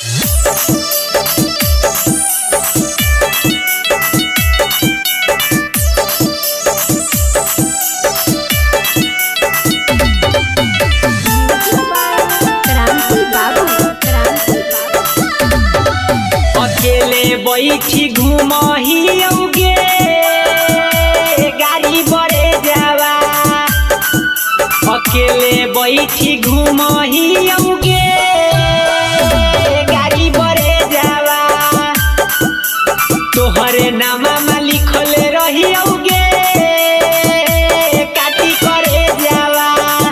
बैठी घुमहियोगे गाड़ी बड़े जावा अकेले बैठी घुमहियोगे गाड़ी बड़े जावा तोहरे नामा में लिखल रहियोगे काटी करे जावा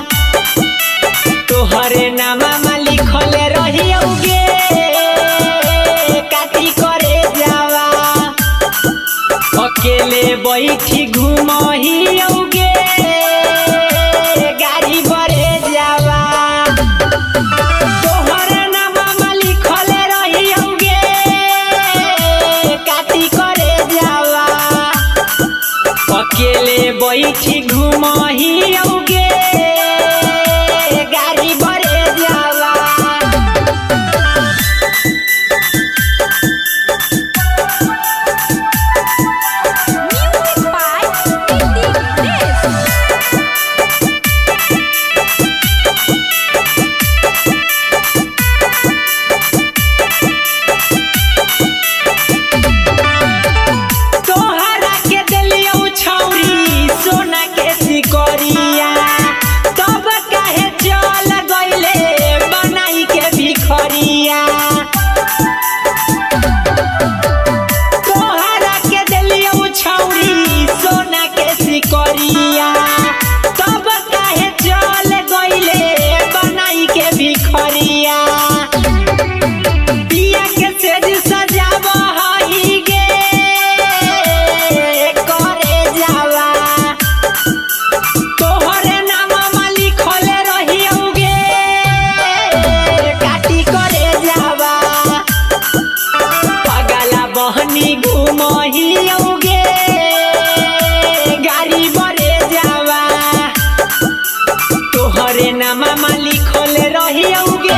तोहरे नामा में लिखल रहियोगे अकेले बैठी घुमहियोगे गाड़ी बड़े जावा तोहरे नामा में लिखल रहियोगे काटी करे जावा अकेले बैठी घुमहियोगे गाड़ी बड़े जावा घुमहियोगे गाड़ी बड़े जावा तोहरे नामा में लिखल रहियोगे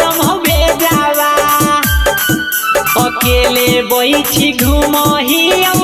अकेले बैठी घुमहियोगे